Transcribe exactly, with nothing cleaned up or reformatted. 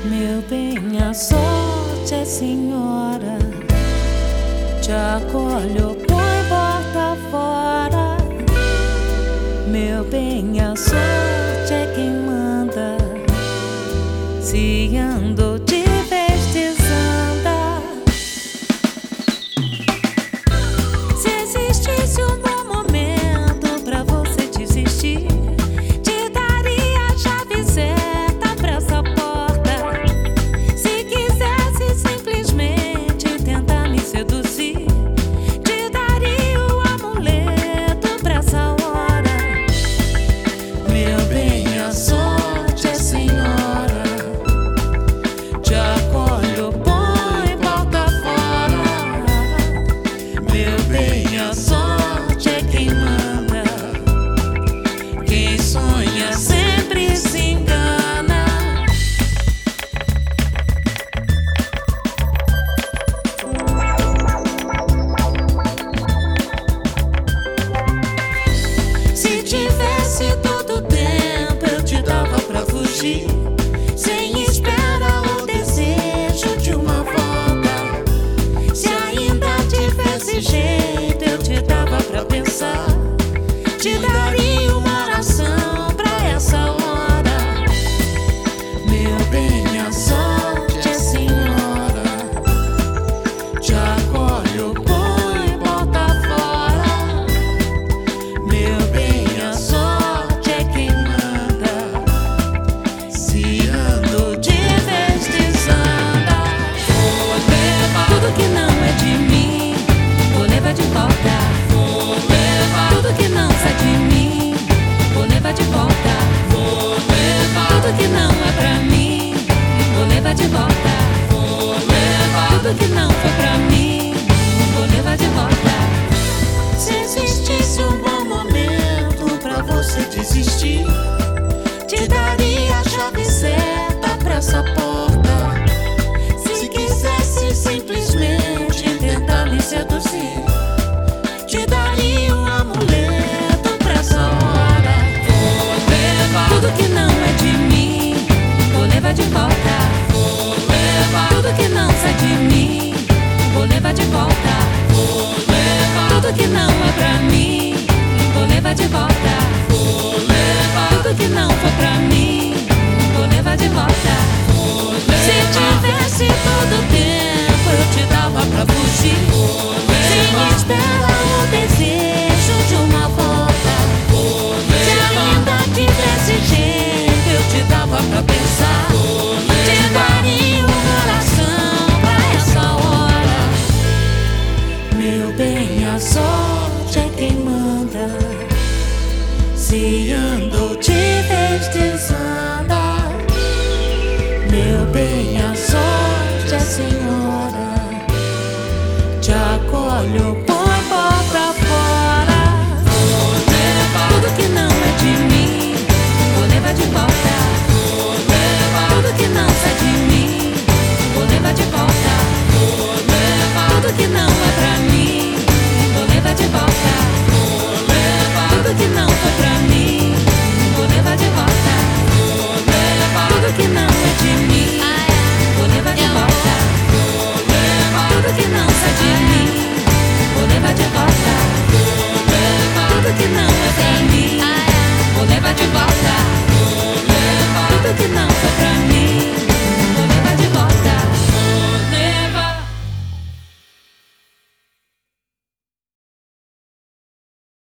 Meu bem, a sorte é senhora, te acolho, põe porta fora. Meu bem, a sorte é quem manda, se andou de vez desanda. Se existisse um bom momento pra você desistir, te daria a chave certa pra essa porta. Se quisesse simplesmente tentar me seduzir, te daria o amuleto pra essa hora. Meu bem, a sorte é senhora, te acolho, põe porta fora. Meu bem, a sorte é quem manda, quem sonha sempre se engana. Se tivesse todo o tempo eu te dava pra fugir.